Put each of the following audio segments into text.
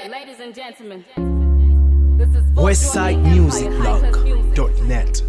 Ladies and gentlemen, this is WestsideMusicBlog.net.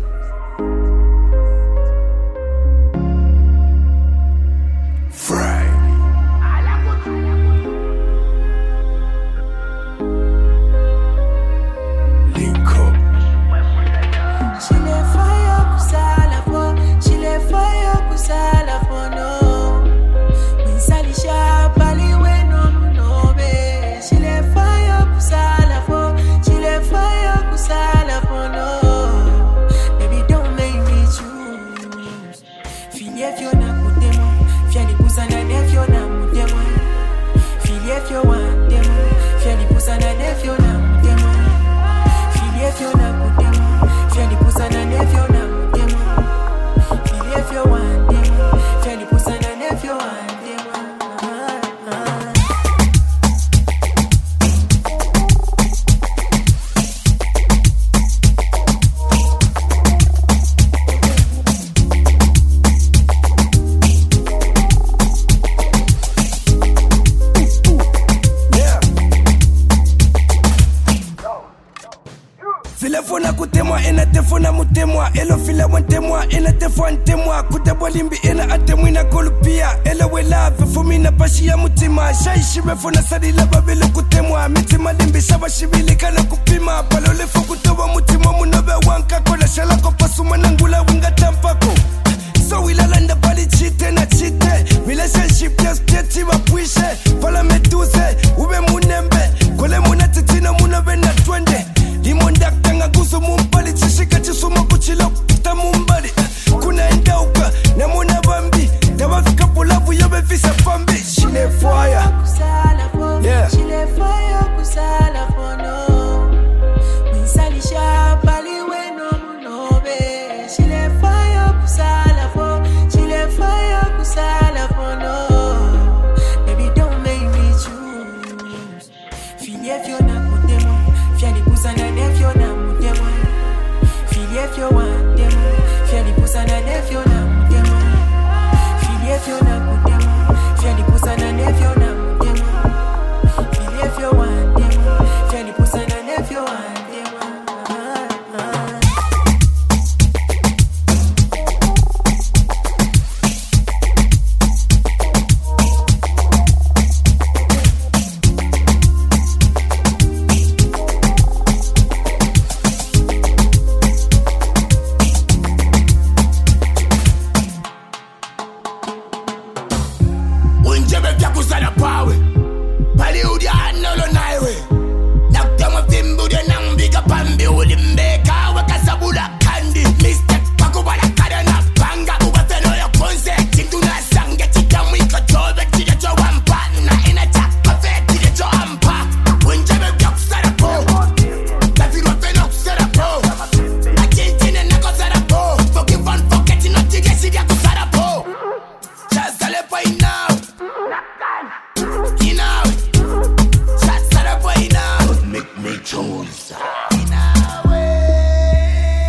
Filefona kutemwa ena tefona mutemwa elo file wantemwa ena tefantemwa kutabolimbi ena atemwina kolupia ela wela fumina pashia mutima shaishibe fona sadila babele kutemwa mitima limbi shaba shibili kana kupima palole fokutowa mutima munobe wanka kola shala ko pasuma nangula winga tampako so wilalanda pali chite na chite relationship just tete wapuishe pala metuze ube munembe kole munatitina munobe na twende Limondak tanga guzo mumbali chishika chisuma kuchilo ta mumbali kuna endauka na muna bambi dawa fika polavu yobe visa fambi shile fire yeah shile fire kusala fono winsali shabali weno munobe shile fire kusala fo shile fire kusala fono baby don't make me choose feel if you're not with them fiani kusana if you're not with them feel if you want them fiani kusana if you're not with them feel if you're not with them fiani kusana if you're not with them feel if you want them fiani kusana if you want them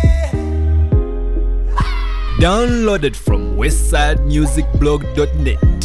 Downloaded from WestsideMusicBlog.net.